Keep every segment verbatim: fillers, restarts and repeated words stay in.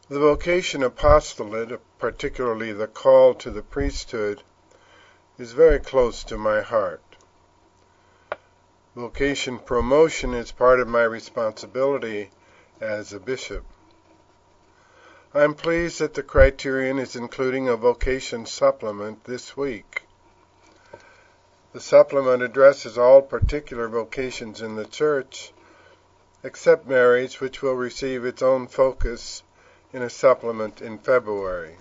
The vocation apostolate, particularly the call to the priesthood, is very close to my heart. Vocation promotion is part of my responsibility as a bishop. I am pleased that the Criterion is including a vocation supplement this week. The supplement addresses all particular vocations in the church, except marriage, which will receive its own focus in a supplement in February.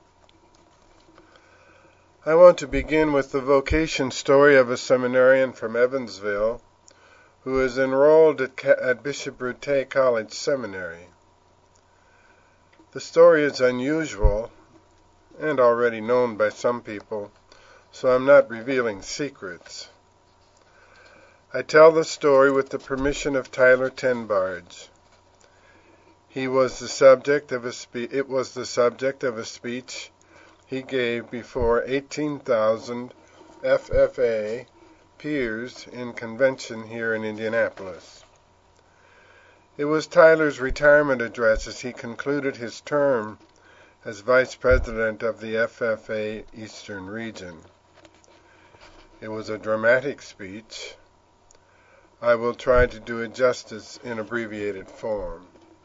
I want to begin with the vocation story of a seminarian from Evansville who is enrolled at, at Bishop Brute College Seminary. The story is unusual and already known by some people, so I'm not revealing secrets. I tell the story with the permission of Tyler Tenbarge. He was the subject of a spe- it was the subject of a speech he gave before eighteen thousand F F A peers in convention here in Indianapolis. It was Tyler's retirement address as he concluded his term as vice president of the F F A Eastern Region. It was a dramatic speech. I will try to do it justice in abbreviated form.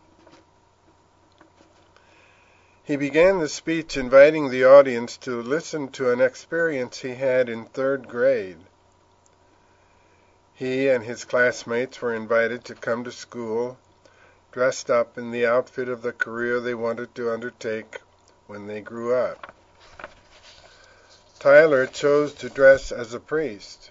He began the speech inviting the audience to listen to an experience he had in third grade. He and his classmates were invited to come to school dressed up in the outfit of the career they wanted to undertake when they grew up. Tyler chose to dress as a priest.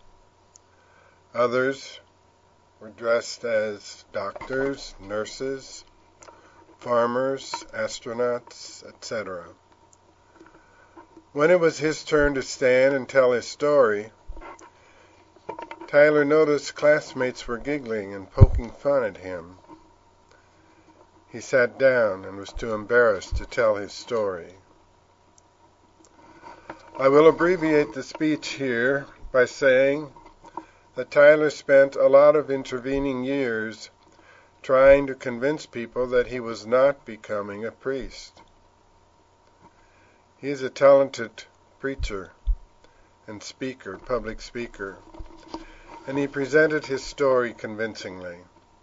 Others were dressed as doctors, nurses, farmers, astronauts, et cetera. When it was his turn to stand and tell his story, Tyler noticed classmates were giggling and poking fun at him. He sat down and was too embarrassed to tell his story. I will abbreviate the speech here by saying that Tyler spent a lot of intervening years trying to convince people that he was not becoming a priest. He is a talented preacher and speaker, public speaker, and he presented his story convincingly.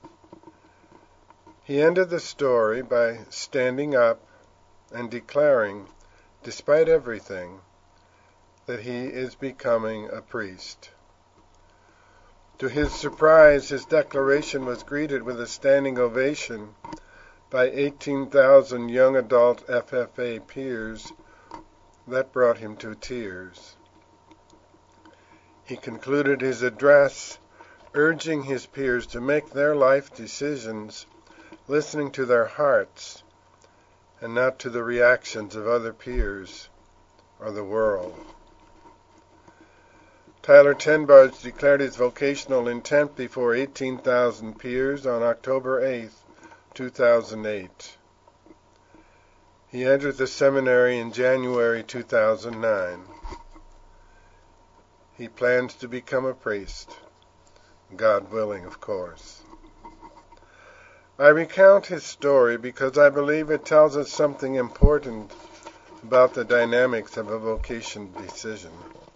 He ended the story by standing up and declaring, despite everything, that he is becoming a priest. To his surprise, his declaration was greeted with a standing ovation by eighteen thousand young adult F F A peers. That brought him to tears. He concluded his address urging his peers to make their life decisions listening to their hearts and not to the reactions of other peers or the world. Tyler Tenbarge declared his vocational intent before eighteen thousand peers on October eighth, two thousand eight. He entered the seminary in January two thousand nine. He plans to become a priest, God willing, of course. I recount his story because I believe it tells us something important about the dynamics of a vocation decision.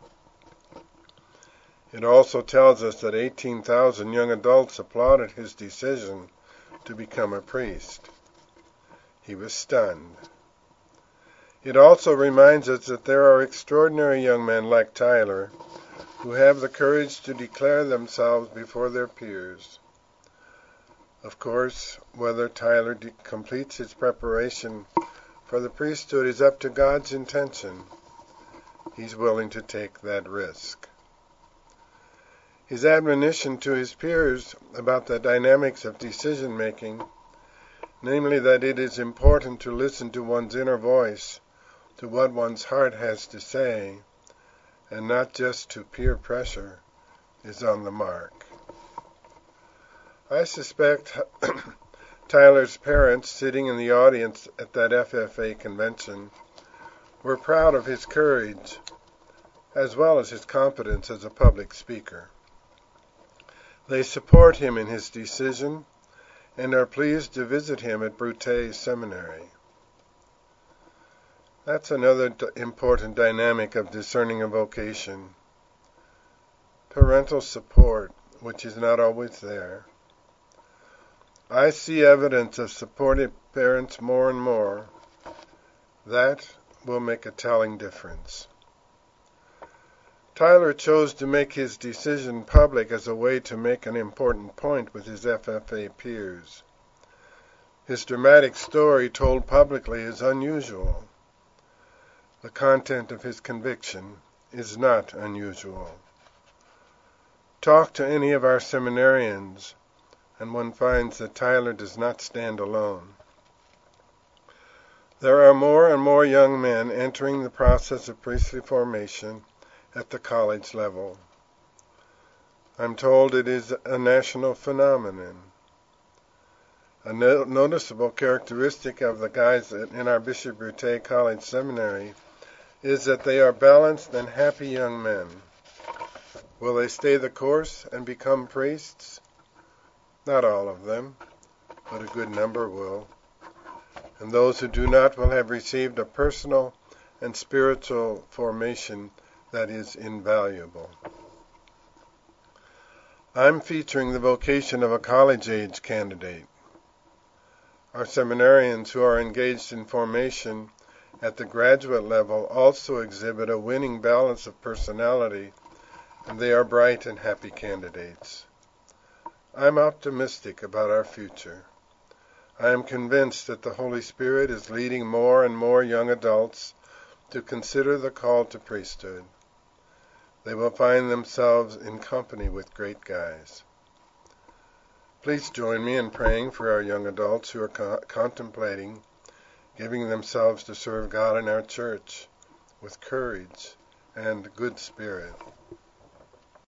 It also tells us that eighteen thousand young adults applauded his decision to become a priest. He was stunned. It also reminds us that there are extraordinary young men like Tyler who have the courage to declare themselves before their peers. Of course, whether Tyler de- completes his preparation for the priesthood is up to God's intention. He's willing to take that risk. His admonition to his peers about the dynamics of decision-making, namely that it is important to listen to one's inner voice, to what one's heart has to say, and not just to peer pressure, is on the mark. I suspect Tyler's parents, sitting in the audience at that F F A convention, were proud of his courage, as well as his competence as a public speaker. They support him in his decision and are pleased to visit him at Brute Seminary. That's another d- important dynamic of discerning a vocation. Parental support, which is not always there. I see evidence of supportive parents more and more. That will make a telling difference. Tyler chose to make his decision public as a way to make an important point with his F F A peers. His dramatic story told publicly is unusual. The content of his conviction is not unusual. Talk to any of our seminarians, and one finds that Tyler does not stand alone. There are more and more young men entering the process of priestly formation at the college level. I'm told it is a national phenomenon. A no- noticeable characteristic of the guys in our Bishop Brute College Seminary is that they are balanced and happy young men. Will they stay the course and become priests? Not all of them, but a good number will. And those who do not will have received a personal and spiritual formation that is invaluable. I'm featuring the vocation of a college-age candidate. Our seminarians who are engaged in formation at the graduate level also exhibit a winning balance of personality, and they are bright and happy candidates. I'm optimistic about our future. I am convinced that the Holy Spirit is leading more and more young adults to consider the call to priesthood. They will find themselves in company with great guys. Please join me in praying for our young adults who are co- contemplating giving themselves to serve God in our church with courage and good spirit.